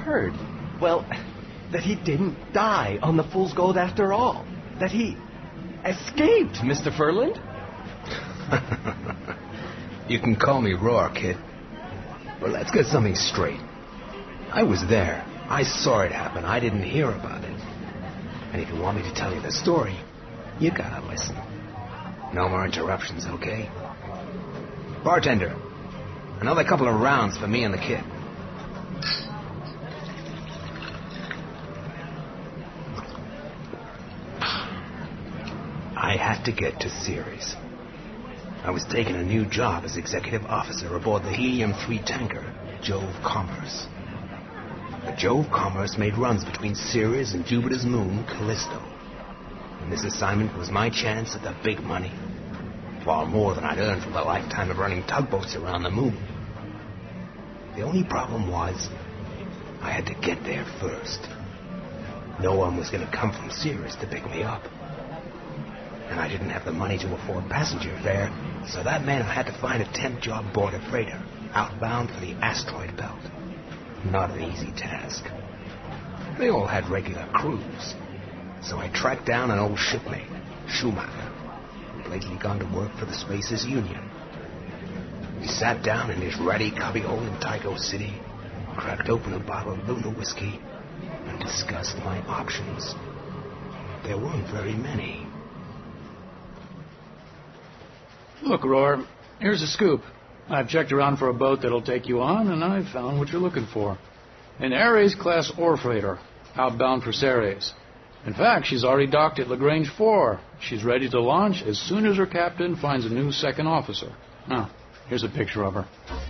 heard? Well, that he didn't die on the Fool's Gold after all. That he escaped, Mr. Furland. You can call me Roar, kid. But let's get something straight. I was there. I saw it happen. I didn't hear about it. And if you want me to tell you the story, you gotta listen. No more interruptions, okay? Bartender, another couple of rounds for me and the kid. I had to get to Ceres. I was taking a new job as executive officer aboard the Helium-3 tanker, Jove Commerce. The Jove Commerce made runs between Ceres and Jupiter's moon, Callisto. And this assignment was my chance at the big money. Far more than I'd earned from a lifetime of running tugboats around the moon. The only problem was, I had to get there first. No one was going to come from Ceres to pick me up. And I didn't have the money to afford passenger fare, so that meant I had to find a temp job aboard a freighter, outbound for the asteroid belt. Not an easy task. They all had regular crews, so I tracked down an old shipmate, Schumacher, who'd lately gone to work for the Spaces Union. We sat down in his ratty cubbyhole in Tycho City, cracked open a bottle of Luna whiskey, and discussed my options. There weren't very many. Look, Roar, here's a scoop. I've checked around for a boat that'll take you on, and I've found what you're looking for. An Ares-class ore freighter, outbound for Ceres. In fact, she's already docked at Lagrange 4. She's ready to launch as soon as her captain finds a new second officer. Now, here's a picture of her.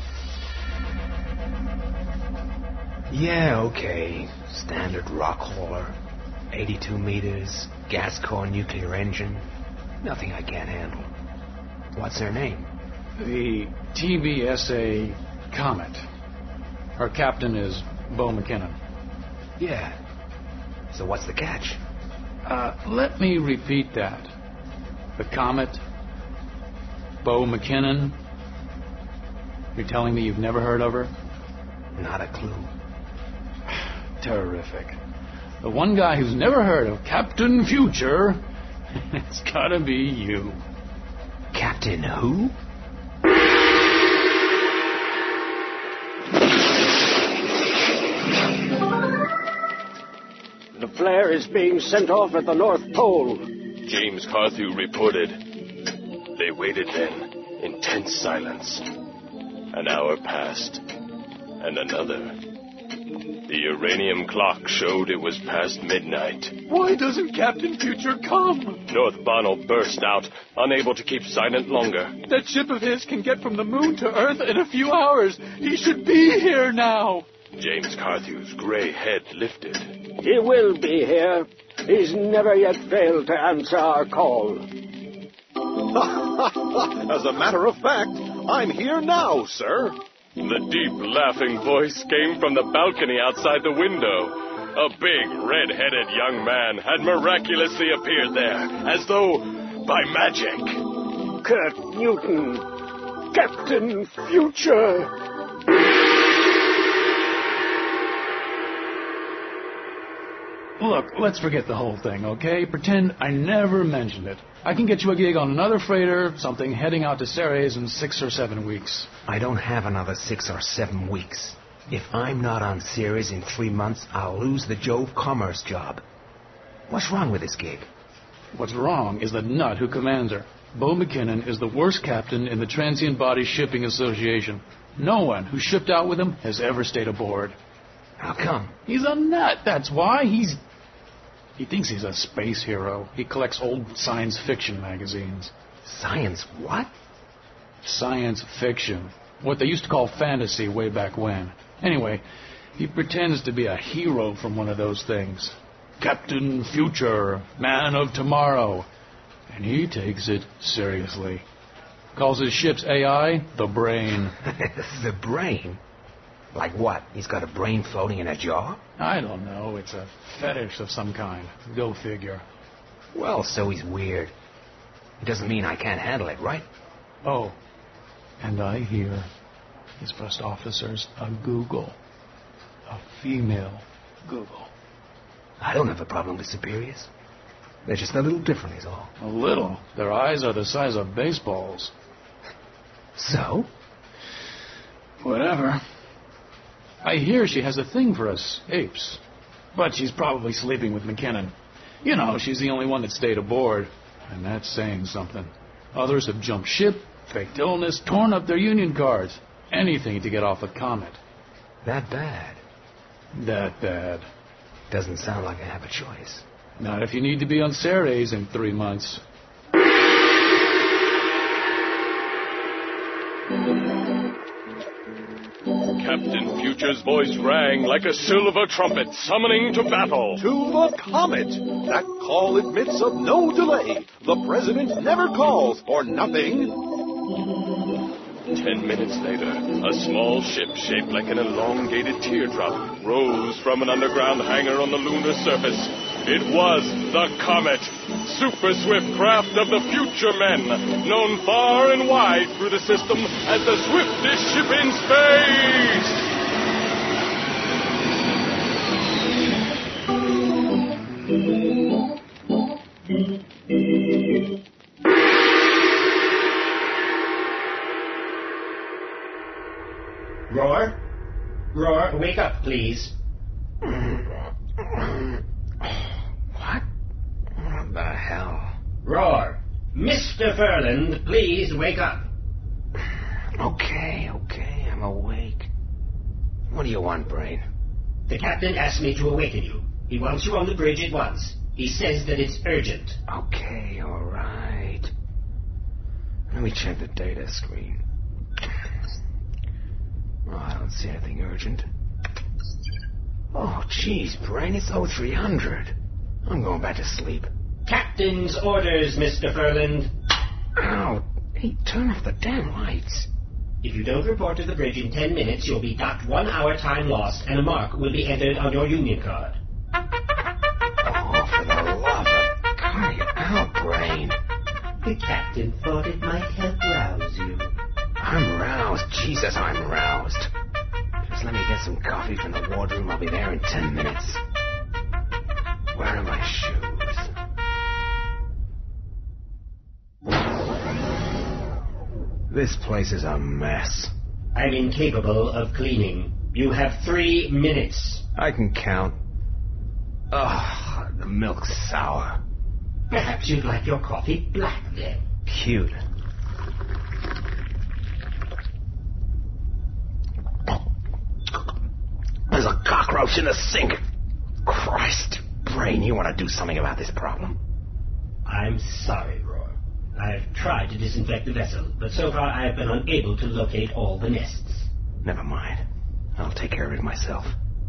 Yeah, okay. Standard rock hauler. 82 meters, gas core nuclear engine. Nothing I can't handle. What's her name? The TBSA Comet. Her captain is Bo McKinnon. Yeah. So what's the catch? Let me repeat that. The Comet, Bo McKinnon. You're telling me you've never heard of her? Not a clue. Terrific. The one guy who's never heard of Captain Future, it's gotta be you. Captain who? The flare is being sent off at the North Pole. James Carthew reported. They waited then, in tense silence. An hour passed, and another. The uranium clock showed it was past midnight. Why doesn't Captain Future come? North Bonnell burst out, unable to keep silent longer. That ship of his can get from the moon to Earth in a few hours. He should be here now. James Carthew's gray head lifted. He will be here. He's never yet failed to answer our call. As a matter of fact, I'm here now, sir. The deep, laughing voice came from the balcony outside the window. A big, red-headed young man had miraculously appeared there, as though by magic. Kurt Newton, Captain Future. Look, let's forget the whole thing, okay? Pretend I never mentioned it. I can get you a gig on another freighter, something heading out to Ceres in 6 or 7 weeks. I don't have another 6 or 7 weeks. If I'm not on Ceres in 3 months, I'll lose the Jove Commerce job. What's wrong with this gig? What's wrong is the nut who commands her. Bo McKinnon is the worst captain in the Transient Body Shipping Association. No one who shipped out with him has ever stayed aboard. How come? He's a nut, that's why. He thinks he's a space hero. He collects old science fiction magazines. Science what? Science fiction. What they used to call fantasy way back when. Anyway, he pretends to be a hero from one of those things. Captain Future, Man of Tomorrow. And he takes it seriously. Calls his ship's AI the Brain. The Brain? Like what? He's got a brain floating in a jar? I don't know. It's a fetish of some kind. Go figure. Well, so he's weird. It doesn't mean I can't handle it, right? Oh, and I hear his first officer's a Google. A female Google. I don't have a problem with superiors. They're just a little different is all. A little. Their eyes are the size of baseballs. So? Whatever. I hear she has a thing for us apes. But she's probably sleeping with McKinnon. You know, she's the only one that stayed aboard. And that's saying something. Others have jumped ship, faked illness, torn up their union cards. Anything to get off a comet. That bad? That bad. Doesn't sound like I have a choice. Not if you need to be on Ceres in 3 months. Captain Future's voice rang like a silver trumpet summoning to battle. To the comet! That call admits of no delay. The President never calls for nothing. 10 minutes later, a small ship shaped like an elongated teardrop rose from an underground hangar on the lunar surface. It was the Comet, super swift craft of the future men, known far and wide through the system as the swiftest ship in space. Roar? Roar, wake up, please. What? What the hell? Roar! Mr. Furland, please wake up. Okay, I'm awake. What do you want, Brain? The captain asked me to awaken you. He wants you on the bridge at once. He says that it's urgent. Okay, all right. Let me check the data screen. Oh, I don't see anything urgent. Oh, geez, Brain, it's 0300. I'm going back to sleep. Captain's orders, Mr. Furland. Ow. Hey, turn off the damn lights. If you don't report to the bridge in 10 minutes, you'll be docked 1 hour time lost, and a mark will be entered on your union card. Oh, for the love of God, you're out, Brain. The captain thought it might help rouse you. I'm roused. Jesus, I'm roused. Just let me get some coffee from the wardroom. I'll be there in 10 minutes. Where are my shoes? This place is a mess. I'm incapable of cleaning. You have 3 minutes. I can count. Ugh, the milk's sour. Perhaps you'd like your coffee black then. Cute. There's a cockroach in the sink. Christ. Brain, you want to do something about this problem? I'm sorry, Roar. I've tried to disinfect the vessel, but so far I've been unable to locate all the nests. Never mind. I'll take care of it myself.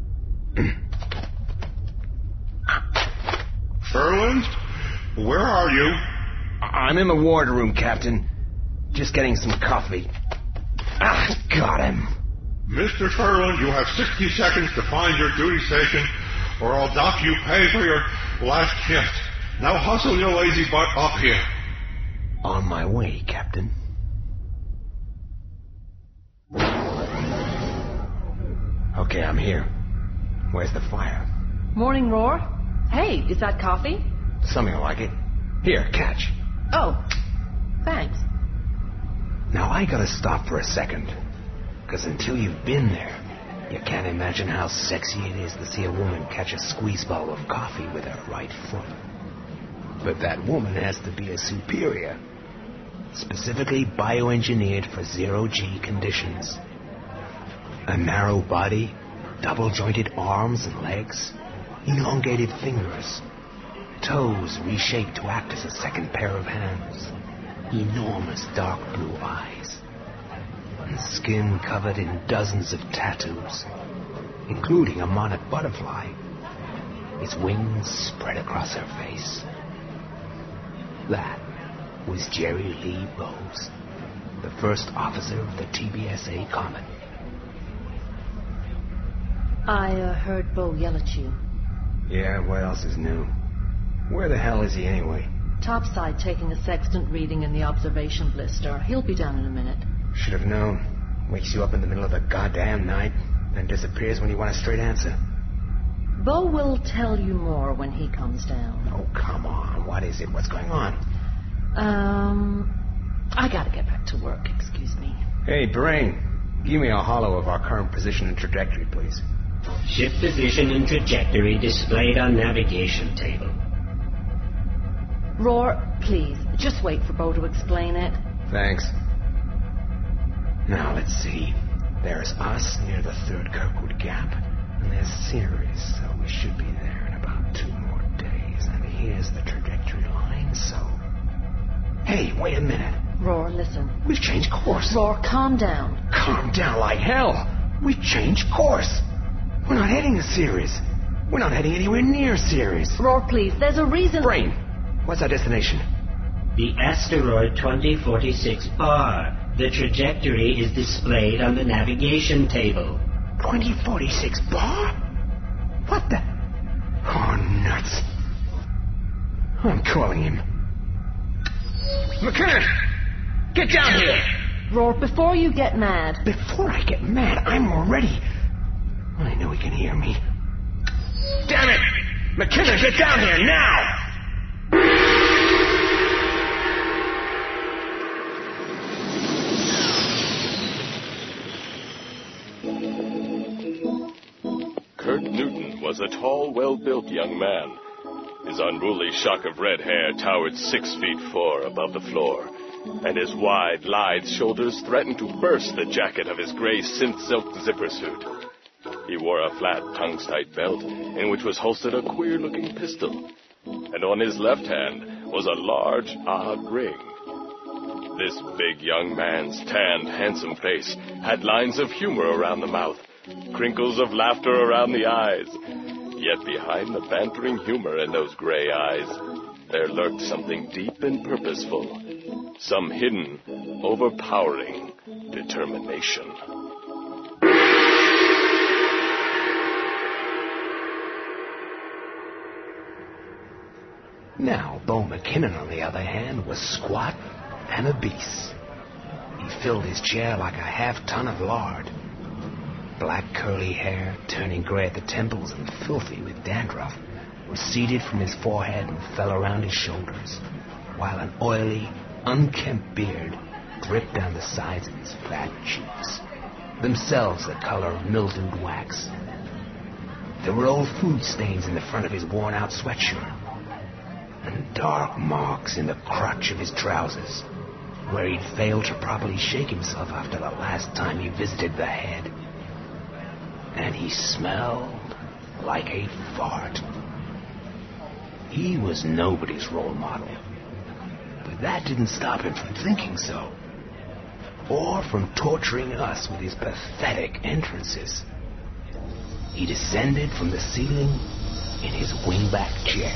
Furland? Where are you? I'm in the wardroom, Captain. Just getting some coffee. Ah, got him. Mr. Furland, you have 60 seconds to find your duty station, or I'll dock you pay for your last shift. Now hustle your lazy butt up here. On my way, Captain. Okay, I'm here. Where's the fire? Morning, Roar. Hey, is that coffee? Something like it. Here, catch. Oh, thanks. Now, I gotta stop for a second. Because until you've been there, you can't imagine how sexy it is to see a woman catch a squeeze bowl of coffee with her right foot. But that woman has to be a superior. Specifically bioengineered for zero-G conditions. A narrow body, double-jointed arms and legs, elongated fingers, toes reshaped to act as a second pair of hands, enormous dark blue eyes, and skin covered in dozens of tattoos, including a monarch butterfly, its wings spread across her face. That was Jerry Lee Bowes, the first officer of the TBSA Comet. I heard Bo yell at you. Yeah, what else is new? Where the hell is he anyway? Topside taking a sextant reading in the observation blister. He'll be down in a minute. Should have known. Wakes you up in the middle of the goddamn night. then disappears when you want a straight answer. Bo will tell you more when he comes down. Oh, come on. What is it? What's going on? I gotta get back to work, excuse me. Hey, Brain, give me a holo of our current position and trajectory, please. Ship position and trajectory displayed on navigation table. Roar, please, just wait for Bo to explain it. Thanks. Now, let's see. There's us near the third Kirkwood Gap, and there's Ceres, so we should be there in about 2 more days. And here's the trajectory line, so... Hey, wait a minute. Roar, listen. We've changed course. Roar, calm down. Calm down like hell. We've changed course. We're not heading to Ceres. We're not heading anywhere near Ceres. Roar, please, there's a reason... Brain, what's our destination? The asteroid 2046 bar. The trajectory is displayed on the navigation table. 2046 bar? What the... Oh, nuts. I'm calling him. McKinnon! Get down here! Roar, before you get mad... Before I get mad, I'm already... I know he can hear me. Damn it! McKinnon, get down here, now! Kurt Newton was a tall, well-built young man. His unruly shock of red hair towered 6 feet 4 above the floor, and his wide, lithe shoulders threatened to burst the jacket of his gray synth-silk zipper suit. He wore a flat, tongue-tight belt in which was holstered a queer-looking pistol, and on his left hand was a large, odd ring. This big young man's tanned, handsome face had lines of humor around the mouth, crinkles of laughter around the eyes. Yet behind the bantering humor in those gray eyes, there lurked something deep and purposeful, some hidden, overpowering determination. Now, Bo McKinnon, on the other hand, was squat and obese. He filled his chair like a half-ton of lard. Black curly hair, turning gray at the temples and filthy with dandruff, receded from his forehead and fell around his shoulders, while an oily, unkempt beard dripped down the sides of his fat cheeks, themselves the color of mildewed wax. There were old food stains in the front of his worn-out sweatshirt, and dark marks in the crotch of his trousers, where he'd failed to properly shake himself after the last time he visited the head. And he smelled like a fart. He was nobody's role model, but that didn't stop him from thinking so, or from torturing us with his pathetic entrances. He descended from the ceiling in his wingback chair.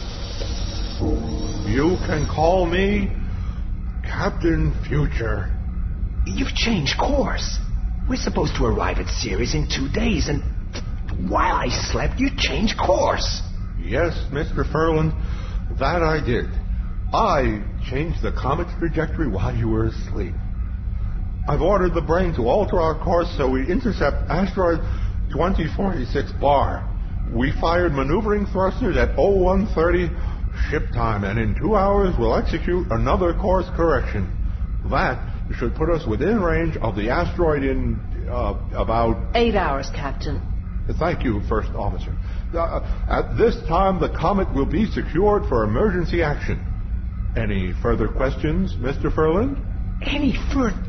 You can call me Captain Future. You've changed course. We're supposed to arrive at Ceres in 2 days, and while I slept, you changed course. Yes, Mr. Furlan, that I did. I changed the comet's trajectory while you were asleep. I've ordered the Brain to alter our course so we intercept asteroid 2046 bar. We fired maneuvering thrusters at 0130 ship time, and in 2 hours we'll execute another course correction. That should put us within range of the asteroid in about... 8 hours, Captain. Thank you, First Officer. At this time, the comet will be secured for emergency action. Any further questions, Mr. Furlan? Any further...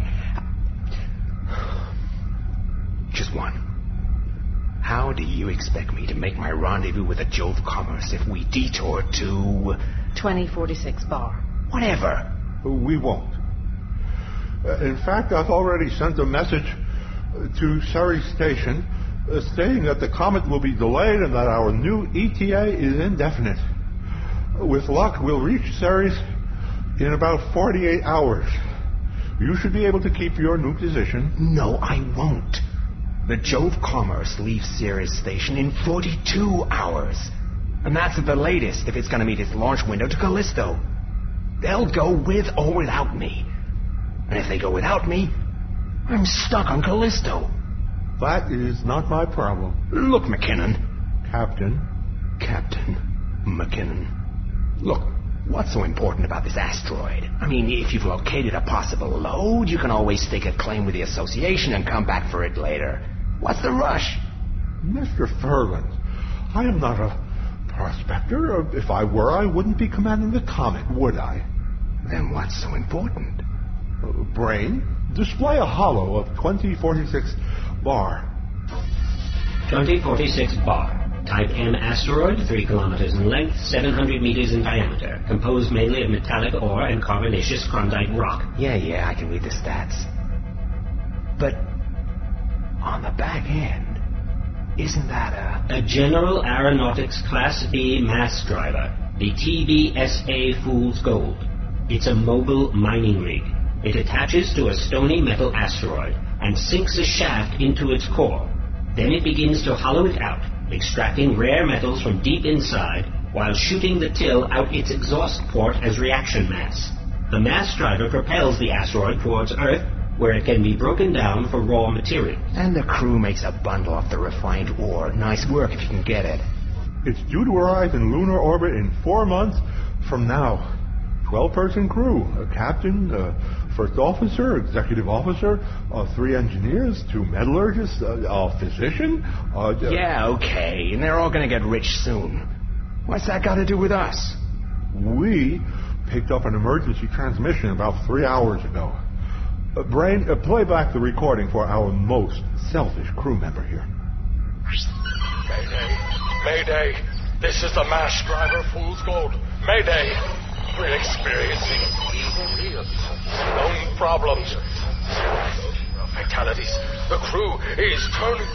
Just one. How do you expect me to make my rendezvous with the Jove Commerce if we detour to... 2046 bar. Whatever. We won't. In fact, I've already sent a message to Ceres Station stating that the comet will be delayed and that our new ETA is indefinite. With luck, we'll reach Ceres in about 48 hours. You should be able to keep your new position. No, I won't. The Jove Commerce leaves Ceres Station in 42 hours. And that's at the latest if it's going to meet its launch window to Callisto. They'll go with or without me. And if they go without me, I'm stuck on Callisto. That is not my problem. Look, McKinnon. Captain. Captain McKinnon. Look, what's so important about this asteroid? I mean, if you've located a possible load, you can always stake a claim with the association and come back for it later. What's the rush? Mr. Ferland, I am not a prospector. If I were, I wouldn't be commanding the Comet, would I? Then what's so important? Brain, display a hollow of 2046 bar. 2046 bar. Type M asteroid, 3 kilometers in length, 700 meters in diameter. Composed mainly of metallic ore and carbonaceous Klondike rock. Yeah, I can read the stats. But on the back end, isn't that a General Aeronautics Class B mass driver, the TBSA Fool's Gold. It's a mobile mining rig. It attaches to a stony metal asteroid and sinks a shaft into its core. Then it begins to hollow it out, extracting rare metals from deep inside while shooting the till out its exhaust port as reaction mass. The mass driver propels the asteroid towards Earth, where it can be broken down for raw material. And the crew makes a bundle off the refined ore. Nice work if you can get it. It's due to arrive in lunar orbit in 4 months from now. 12-person crew, a captain, first officer, executive officer, 3 engineers, 2 metallurgists, a physician. Yeah, okay, and they're all going to get rich soon. What's that got to do with us? We picked up an emergency transmission about 3 hours ago. Brain, play back the recording for our most selfish crew member here. Mayday! Mayday! This is the mass driver Fool's Gold. Mayday! We're experiencing real known problems. Fatalities. The crew is turning.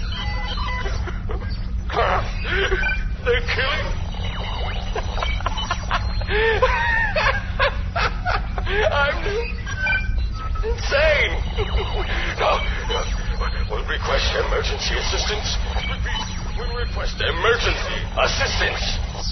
They're killing. I'm insane. No. We'll request emergency assistance. We'll request emergency assistance.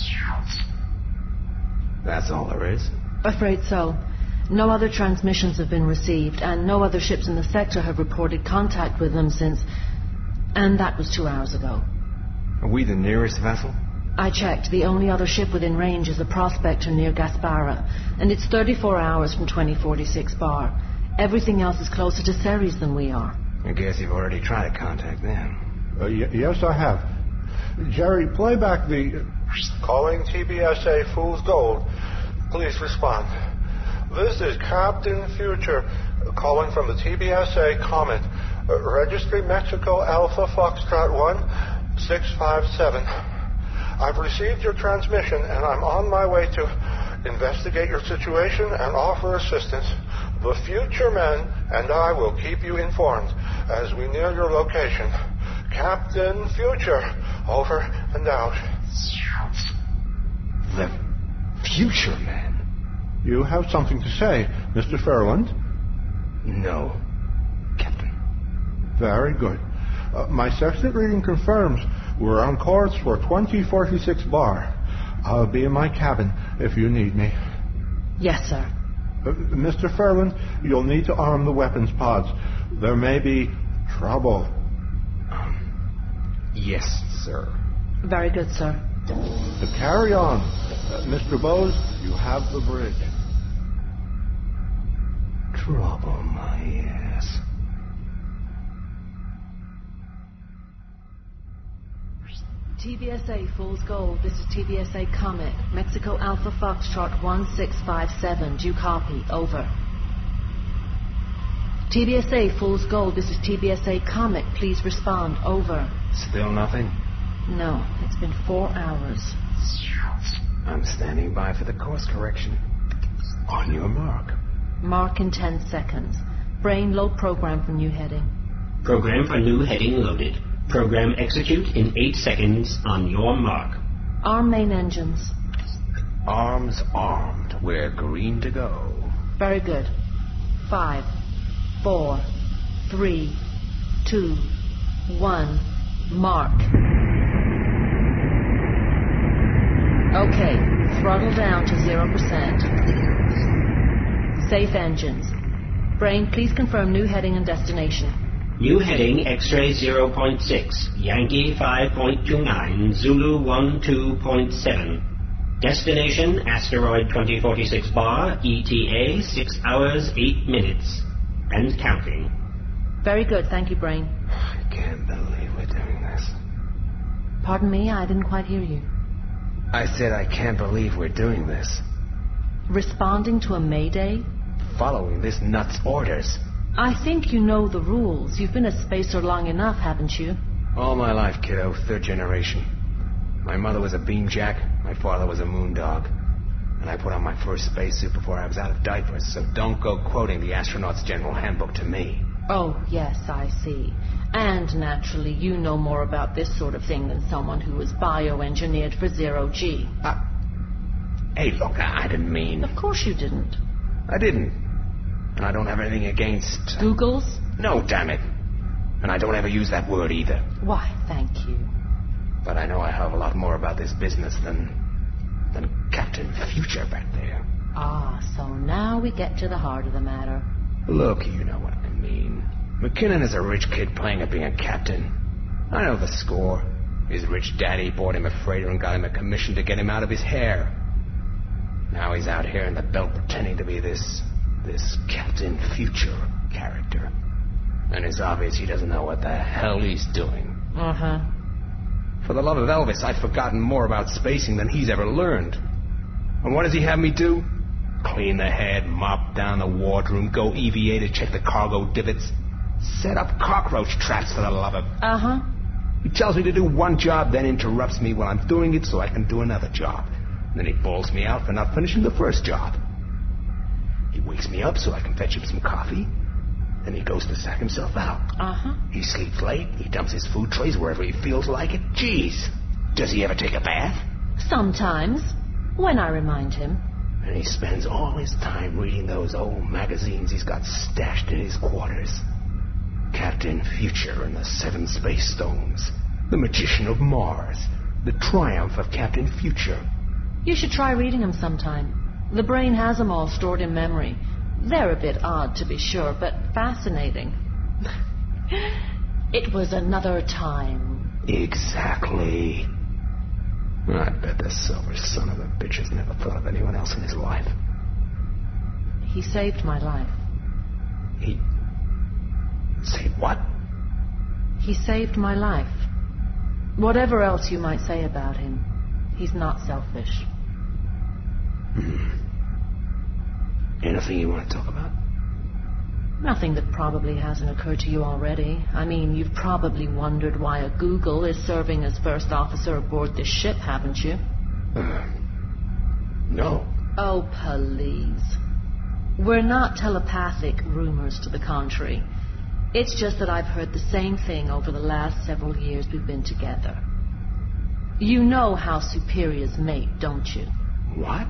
That's all there is? Afraid so. No other transmissions have been received, and no other ships in the sector have reported contact with them since... And that was 2 hours ago. Are we the nearest vessel? I checked. The only other ship within range is a prospector near Gaspara, and it's 34 hours from 2046 bar. Everything else is closer to Ceres than we are. I guess you've already tried to contact them. Yes, I have. Jerry, play back the... Calling TBSA Fool's Gold. Please respond. This is Captain Future, calling from the TBSA Comet. Registry Mexico Alpha Foxtrot 1657. I've received your transmission, and I'm on my way to investigate your situation and offer assistance. The Future men and I will keep you informed as we near your location. Captain Future, over and out. The Future men? You have something to say, Mr. Ferland? No, Captain. Very good. My sextant reading confirms we're on course for 2046 bar. I'll be in my cabin if you need me. Yes, sir. Mr. Ferland, you'll need to arm the weapons pods. There may be trouble. Yes, sir. Very good, sir. Carry on. Mr. Bose, you have the bridge. Trouble, my ass. TBSA Fool's Gold, this is TBSA Comet. Mexico Alpha Foxtrot 1657. Do you copy? Over. TBSA Fool's Gold, this is TBSA Comet. Please respond. Over. Still nothing? No, it's been 4 hours. I'm standing by for the course correction. On your mark. Mark in 10 seconds. Brain, load program for new heading. Program for new heading loaded. Program execute in 8 seconds on your mark. Arm main engines. Arms armed. We're green to go. Very good. 5, 4, 3, 2, 1. Mark. Okay, throttle down to 0%. Safe engines. Brain, please confirm new heading and destination. New heading X-ray 0.6, Yankee 5.29, Zulu 12.7. Destination Asteroid 2046 bar, ETA 6 hours 8 minutes. And counting. Very good, thank you, Brain. I can't believe we're doing this. Pardon me, I didn't quite hear you. I said I can't believe we're doing this. Responding to a mayday? Following this nut's orders. I think you know the rules. You've been a spacer long enough, haven't you? All my life, kiddo, third generation. My mother was a beamjack, my father was a moondog. And I put on my first spacesuit before I was out of diapers, so don't go quoting the astronaut's general handbook to me. Oh, yes, I see. And naturally, you know more about this sort of thing than someone who was bioengineered for zero-G. Hey, look, I didn't mean... Of course you didn't. I didn't. And I don't have anything against... Googles? No, damn it. And I don't ever use that word either. Why, thank you. But I know a hell of a lot more about this business than Captain Future back there. Ah, so now we get to the heart of the matter. Look, you know what I mean. McKinnon is a rich kid playing at being a captain. I know the score. His rich daddy bought him a freighter and got him a commission to get him out of his hair. Now he's out here in the belt pretending to be this Captain Future character. And it's obvious he doesn't know what the hell he's doing. Uh-huh. For the love of Elvis, I've forgotten more about spacing than he's ever learned. And what does he have me do? Clean the head, mop down the wardroom, go EVA to check the cargo divots, set up cockroach traps for the love of... Uh-huh. He tells me to do one job, then interrupts me while I'm doing it so I can do another job. And then he bawls me out for not finishing the first job. He wakes me up so I can fetch him some coffee. Then he goes to sack himself out. Uh-huh. He sleeps late. He dumps his food trays wherever he feels like it. Jeez. Does he ever take a bath? Sometimes. When I remind him. And he spends all his time reading those old magazines he's got stashed in his quarters. Captain Future and the Seven Space Stones. The Magician of Mars. The Triumph of Captain Future. You should try reading them sometime. The brain has them all stored in memory. They're a bit odd, to be sure, but fascinating. It was another time. Exactly. I bet the silver son of a bitch has never thought of anyone else in his life. He saved my life. He... saved what? He saved my life. Whatever else you might say about him, he's not selfish. Anything you want to talk about? Nothing that probably hasn't occurred to you already. I mean, you've probably wondered why a Google is serving as first officer aboard this ship, haven't you? No. Oh, please. We're not telepathic rumors to the contrary. It's just that I've heard the same thing over the last several years we've been together. You know how superiors mate, don't you? What?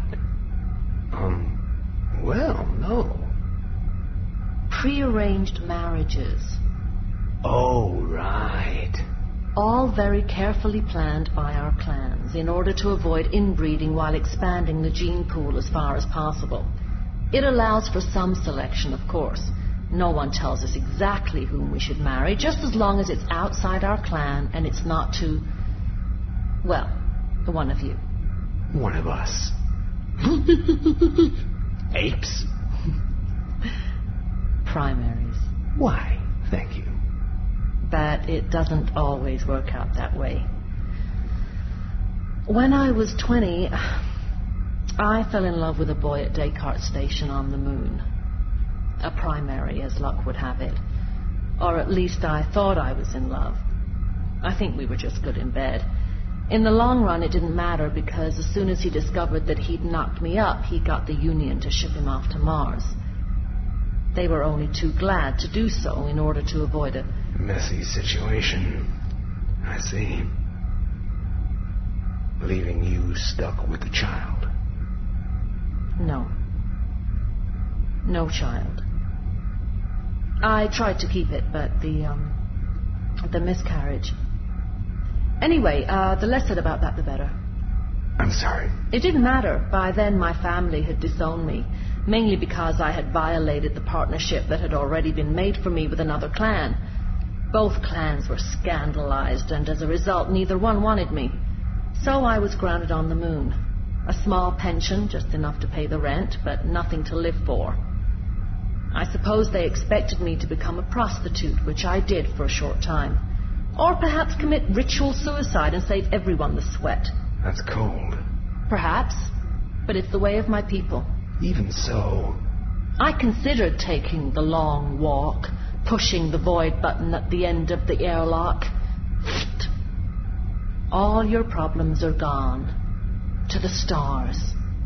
Well, no. Prearranged marriages. Oh, right. All very carefully planned by our clans in order to avoid inbreeding while expanding the gene pool as far as possible. It allows for some selection, of course. No one tells us exactly whom we should marry, just as long as it's outside our clan and it's not to... well, one of you. One of us. Apes? Primaries. Why? Thank you. But it doesn't always work out that way. When I was 20, I fell in love with a boy at Descartes Station on the moon. A primary, as luck would have it. Or at least I thought I was in love. I think we were just good in bed. In the long run, it didn't matter because as soon as he discovered that he'd knocked me up, he got the Union to ship him off to Mars. They were only too glad to do so in order to avoid a messy situation. I see. Leaving you stuck with the child. No. No child. I tried to keep it, but the miscarriage. Anyway, the less said about that, the better. I'm sorry. It didn't matter. By then, my family had disowned me, mainly because I had violated the partnership that had already been made for me with another clan. Both clans were scandalized, and as a result, neither one wanted me. So I was grounded on the moon. A small pension, just enough to pay the rent, but nothing to live for. I suppose they expected me to become a prostitute, which I did for a short time. Or perhaps commit ritual suicide and save everyone the sweat. That's cold. Perhaps, but it's the way of my people. Even so... I considered taking the long walk, pushing the void button at the end of the airlock. All your problems are gone. To the stars.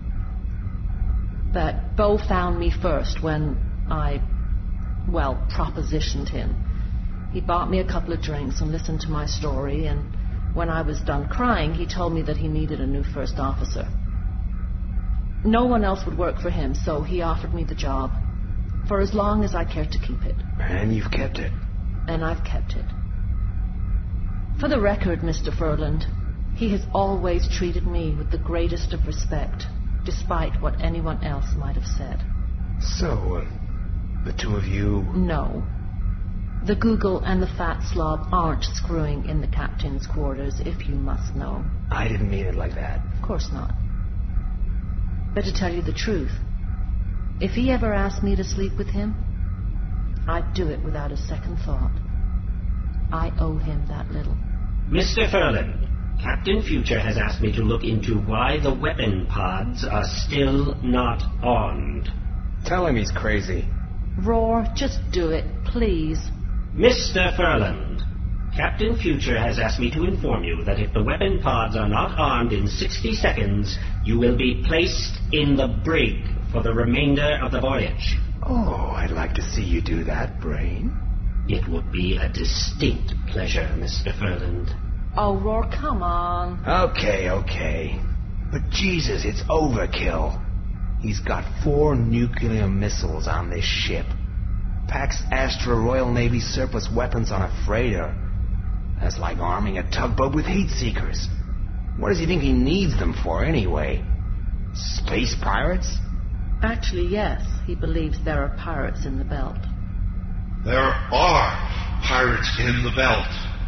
But Bo found me first when I, propositioned him. He bought me a couple of drinks and listened to my story, and when I was done crying, he told me that he needed a new first officer. No one else would work for him, so he offered me the job. For as long as I cared to keep it. And you've kept it. And I've kept it. For the record, Mr. Furland, he has always treated me with the greatest of respect, despite what anyone else might have said. So, the two of you... No. The Google and the Fat Slob aren't screwing in the captain's quarters, if you must know. I didn't mean it like that. Of course not. But to tell you the truth, if he ever asked me to sleep with him, I'd do it without a second thought. I owe him that little. Mr. Furland, Captain Future has asked me to look into why the weapon pods are still not armed. Tell him he's crazy. Roar, just do it, please. Mr. Furland, Captain Future has asked me to inform you that if the weapon pods are not armed in 60 seconds, you will be placed in the brig for the remainder of the voyage. Oh, I'd like to see you do that, Brain. It would be a distinct pleasure, Mr. Furland. Oh, Roar, come on. Okay. But Jesus, it's overkill. He's got 4 nuclear missiles on this ship. Packs Astra Royal Navy surplus weapons on a freighter. That's like arming a tugboat with heat seekers. What does he think he needs them for, anyway? Space pirates? Actually, yes. He believes there are pirates in the belt. There are pirates in the belt.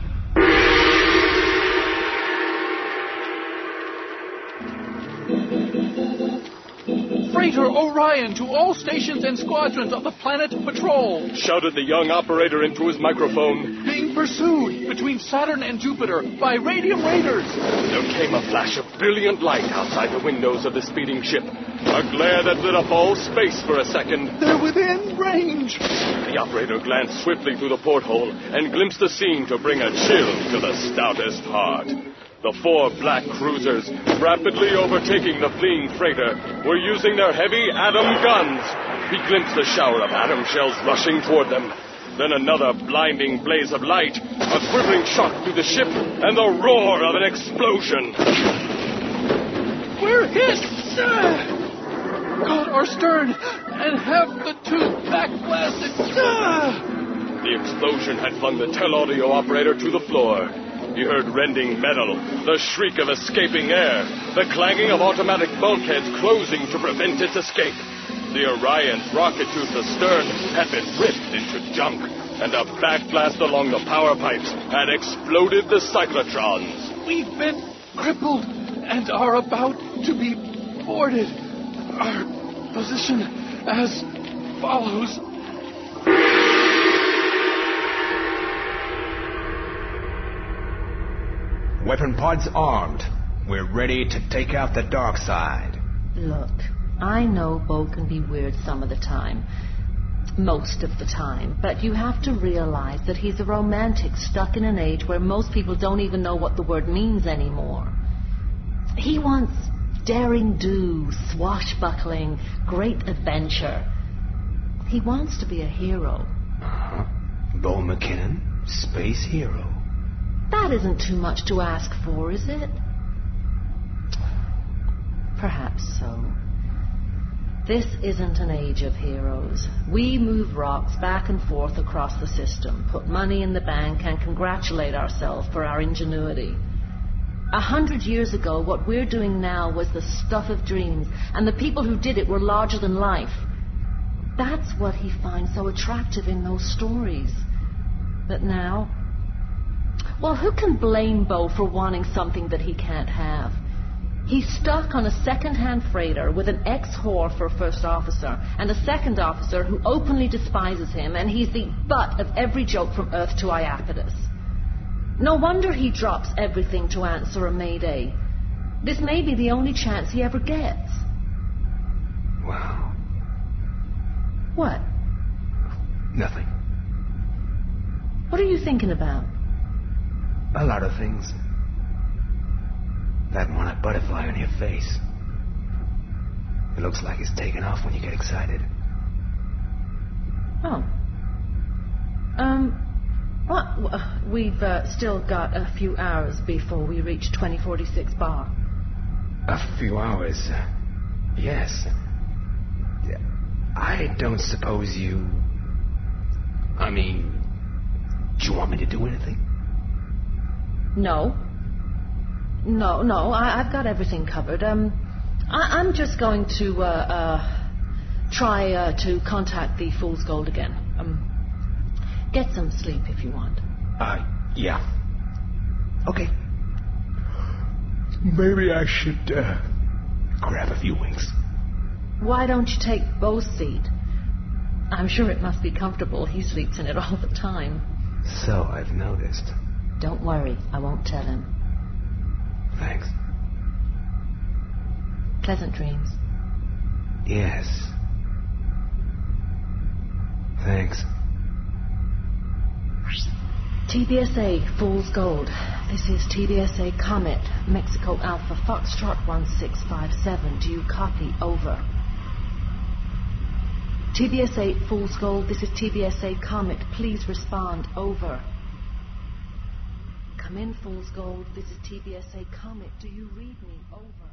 Freighter Orion to all stations and squadrons of the Planet Patrol! Shouted the young operator into his microphone. Being pursued between Saturn and Jupiter by radium raiders! There came a flash of brilliant light outside the windows of the speeding ship. A glare that lit up all space for a second. They're within range! The operator glanced swiftly through the porthole and glimpsed the scene to bring a chill to the stoutest heart. The 4 black cruisers, rapidly overtaking the fleeing freighter, were using their heavy atom guns. He glimpsed a shower of atom shells rushing toward them. Then another blinding blaze of light, a quivering shock through the ship, and the roar of an explosion. We're hit! Caught our stern, and have the tube backblasted. The explosion had flung the telaudio operator to the floor. He heard rending metal, the shriek of escaping air, the clanging of automatic bulkheads closing to prevent its escape. The Orion's rocket tube astern had been ripped into junk, and a backblast along the power pipes had exploded the cyclotrons. We've been crippled and are about to be boarded. Our position as follows. Weapon pods armed. We're ready to take out the dark side. Look, I know Bo can be weird some of the time. Most of the time. But you have to realize that he's a romantic stuck in an age where most people don't even know what the word means anymore. He wants daring do, swashbuckling, great adventure. He wants to be a hero. Uh-huh. Bo McKinnon, space hero. That isn't too much to ask for, is it? Perhaps so. This isn't an age of heroes. We move rocks back and forth across the system, put money in the bank, and congratulate ourselves for our ingenuity. 100 years ago, what we're doing now was the stuff of dreams, and the people who did it were larger than life. That's what he finds so attractive in those stories. But now... Well, who can blame Bo for wanting something that he can't have? He's stuck on a second-hand freighter with an ex-whore for a first officer and a second officer who openly despises him, and he's the butt of every joke from Earth to Iapetus. No wonder he drops everything to answer a mayday. This may be the only chance he ever gets. Wow. What? Nothing. What are you thinking about? A lot of things. That one butterfly on your face. It looks like it's taken off when you get excited. Oh. Well, we've still got a few hours before we reach 2046 bar. A few hours? Yes. I don't suppose you... I mean, do you want me to do anything? No. No, I've got everything covered. I'm just going to try to contact the Fool's Gold again. Get some sleep if you want. Yeah. Okay. Maybe I should grab a few wings. Why don't you take Bo's seat? I'm sure it must be comfortable. He sleeps in it all the time. So I've noticed. Don't worry, I won't tell him. Thanks. Pleasant dreams. Yes. Thanks. TBSA, Fool's Gold. This is TBSA Comet, Mexico Alpha, Foxtrot 1657. Do you copy? Over. TBSA, Fool's Gold. This is TBSA Comet. Please respond. Over. Come in, Fool's Gold. This is TBSA Comet. Do you read me? Over.